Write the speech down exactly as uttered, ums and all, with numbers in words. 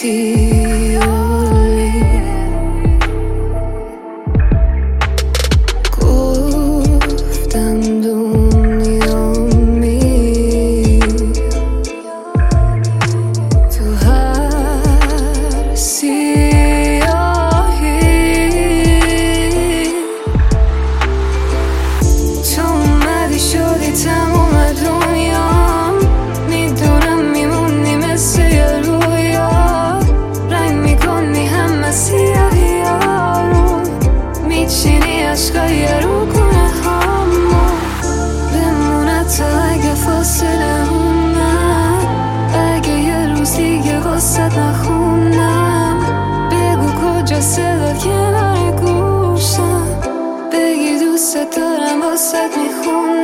ویولی گفتم دنیا می تو هر سیاهی تو اومدی شدی تموم دنیام میدونم میمونی مثل یه رویا رنگ میکنی همه سیاهی ها رو میچینی عشقای رو کنه همو بمونه تا اگه فاصله اومد اگه یه روز دیگه واسد نخونم بگو کجا صدا کنار گوشم بگی دوست دارم واسد میخونم